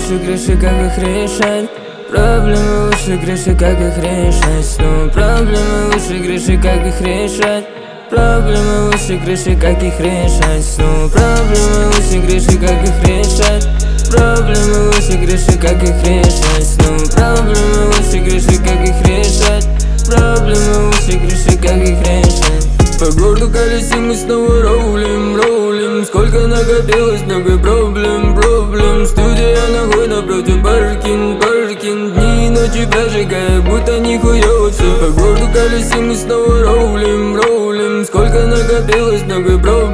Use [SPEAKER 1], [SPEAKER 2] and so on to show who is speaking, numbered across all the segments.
[SPEAKER 1] выше крыши, как их решать? Проблемы выше крыши, как их решать? Снова проблемы выше крыши, как их решать? Проблемы выше крыши, как их решать? Снова проблемы выше крыши, как их решать? Проблемы выше крыши, как их решать? Снова проблемы выше крыши, как их решать? Проблемы выше крыши, как их решать? По городу колесим, мы снова роулим. Сколько накопилось, много проблем. Студия ногой напротив паркинг. Дни и ночи прожигая, будто нихуёво всё. По городу колесим, мы снова роулим. Сколько накопилось, много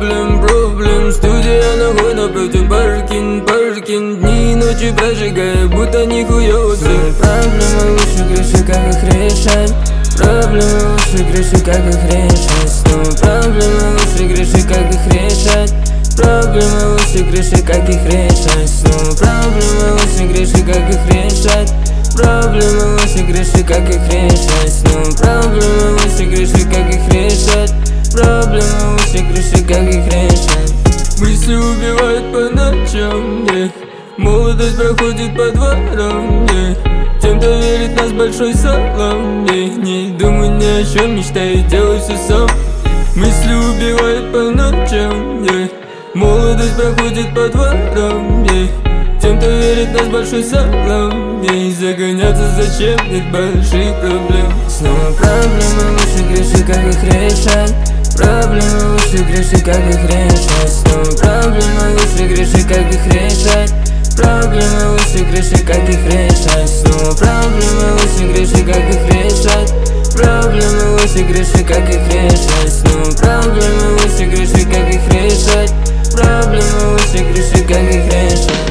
[SPEAKER 1] проблем. Студия ногой напротив паркинг. Дни и ночи прожигая, будто нихуёво всё. Проблемы выше крыши, как их решать? Проблемы выше крыши, как их решать? Снова проблемы выше крыши, как их решать? Проблемы выше крыши, как их решать? Снова проблемы выше крыши, как их решать? Проблемы выше крыши, как их решать? Снова проблемы выше крыши, как их решать? Проблемы выше крыши, как их решать? Мысли убивают по ночам, молодость проходит по дворам, Чем-то верит нас большой салам, Не думай ни о чем, мечтай, делай все сам. Мысли убивают по ночам, молодость проходит по дворам, Чем-то верит нас большой салам, Загоняться зачем, нет больших проблем. Снова проблемы выше крыши, как их решать? Проблемы выше крыши, как их решать? Снова проблемы выше крыши, как их решать? Проблемы выше крыши, как их решать? Снова проблемы выше крыши, как их решать? Проблемы выше крыши, как их решать? Снова проблемы выше крыши, как их решать? Проблемы выше крыши, как их решать?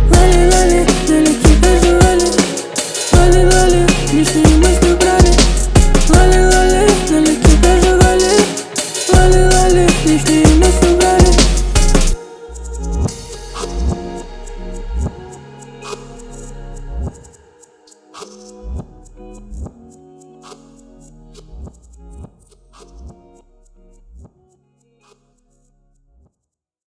[SPEAKER 2] Лали, далеки проживали. Лали, лишние мысли убрали. Лали, далеки проживали. Лали, лишние мысли убрали.